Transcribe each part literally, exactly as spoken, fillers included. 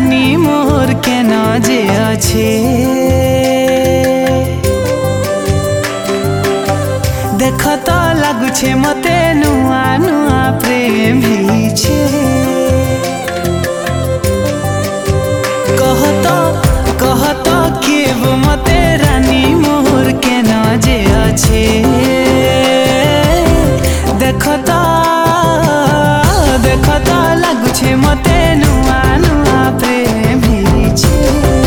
रानी मोर केन जे अच्छे देख तो लगुछे मते नुआ नुआ प्रेम छे कह तो कह तो केव मते रानी मोर केन जे अच्छे देख तो देख तो लगुछे मते नुआ नुआ प्रेम छे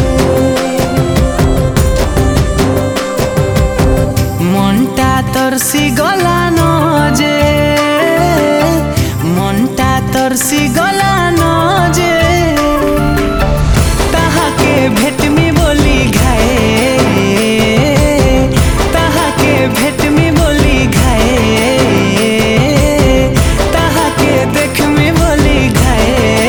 मनटा तरसी गला न जे मनटा तरसी गला न जे ताहाके भेट में बोली घाए ताहाके भेट में बोली घाए ताहाके देख में बोली घाए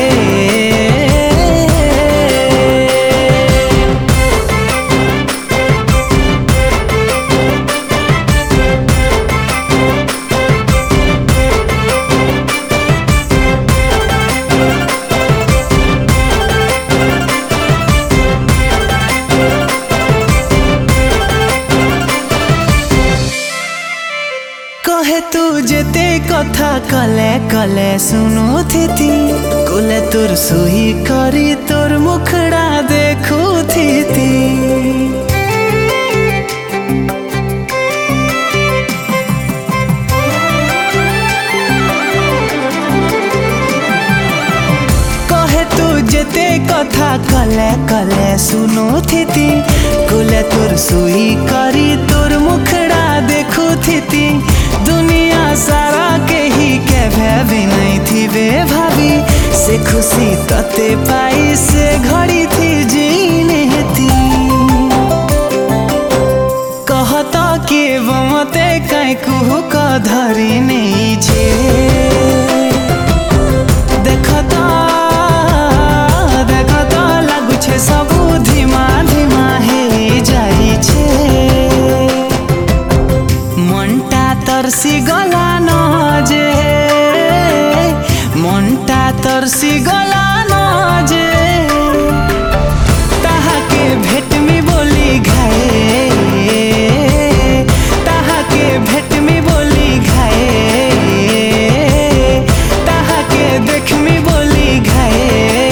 कहे तू जेते कथा कले कले सुनु थी कोले तोर सुही करी तोर मुखड़ा देखू थी कहे तू जेते कथा कले कले सुनु थी कोले तोर सुही करी तोर मुखड़ा देखू थी दुनिया सारा के ही के भाभी नहीं थी वे भाभी से खुशी तते पाई से घड़ी थी जीने थी कहता कि वो मते कई कुहू का धरी नहीं छे देखता देखता लगु छे सब धीमा धीमा हे जाई छे मनटा तरसी गला न जे मनटा तरसी गला न जे ताहाके भेट में बोली घाए ताहाके भेट में बोली घाए ताहाके देख में बोली घाए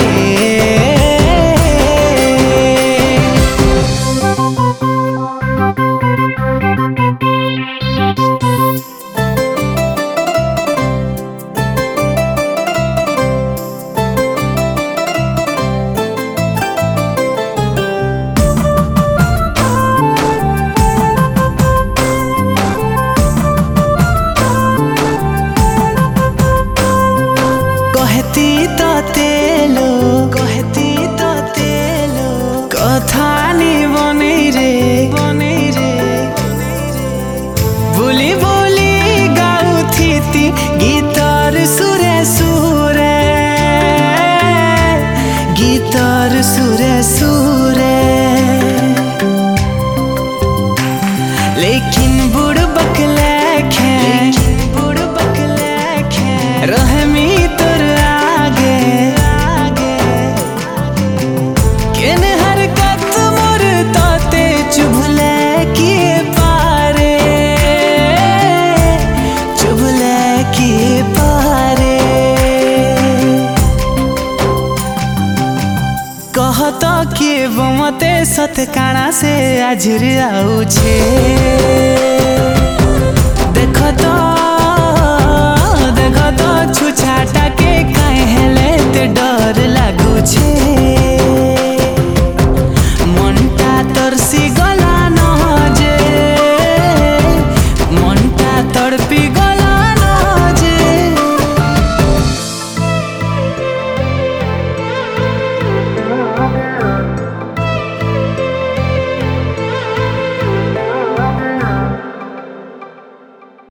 कहती तो तेलो कहती तो तेलो कथा नी बने रे बने रे बोली बोली गाऊ थी गीतर सुरे सुरे गीतर सुरे सुरे लेकिन बुढ़ बकले खे बुढ़ बकले खे रहमी तोर आगे आगे केन हरकत मोर ताते चुभले किए पारे चुभले किए पारे कहता कि वो मते सत काना से आजुर आउ छे देख तो देख तो छुछाटा के काहे हेले ते डर